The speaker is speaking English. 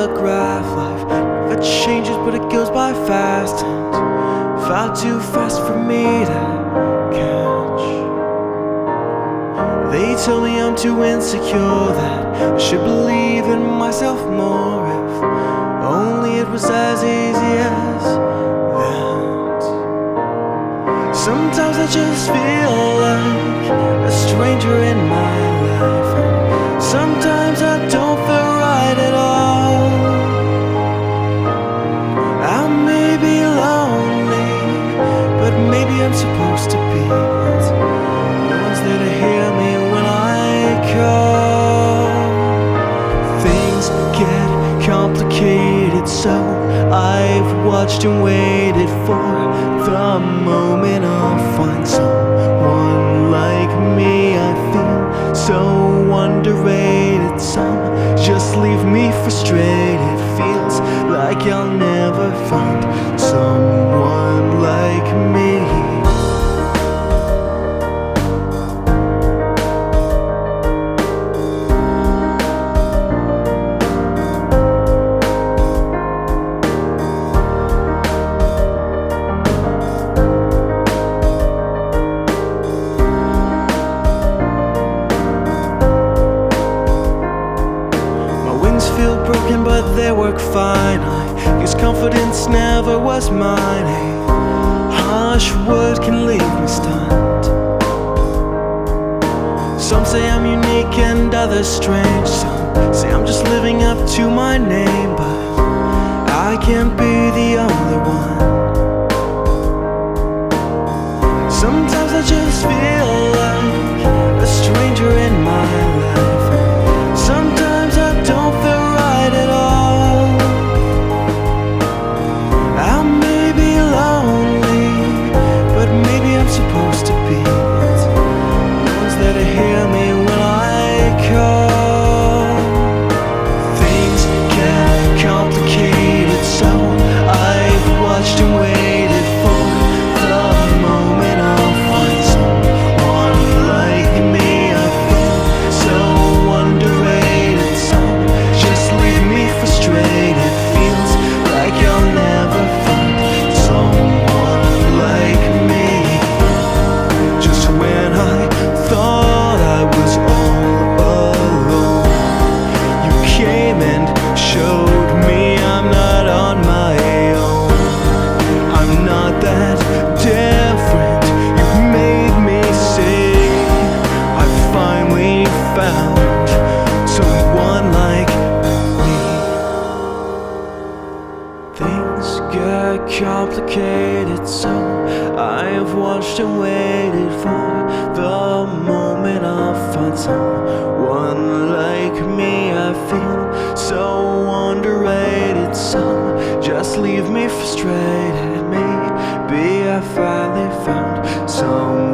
graph. Life never changes, but it goes by fast, and far too fast for me to catch. They tell me I'm too insecure, that I should believe in myself more. If only it was as easy as that. Sometimes I just feel like a stranger in my life, and sometimes I don't feel right at all. I may be lonely, but maybe I'm supposed to be. No one's there to hear me when I call. Things get complicated, so I've watched and waited for the moment I'll find someone like me. I feel so underrated, some just leave me frustrated. Feels like I'll never find someone like me. Feel broken, but they work fine. I guess confidence never was mine. A harsh word can leave me stunned. Some say I'm unique and others strange. Some say I'm just living up to my name, but I can't be the only one. Sometimes I just feel like a stranger in my life. Sometimes I don't feel right at all. I may be lonely, but maybe I'm supposed to be. No one's there to hear me when I call. Things get complicated, so I've watched and waited for the moment I'll find someone like me. I feel so underrated, some just leave me frustrated. Feels like I'll never find someone like me. Just when I thought I was all alone, you came and showed me I'm not on my own. I'm not that different, you've made me see. I finally found someone like me. Things get complicated, so I've watched and waited for the moment I'll find someone like me. I feel so underrated, some just leave me frustrated. Maybe I finally found someone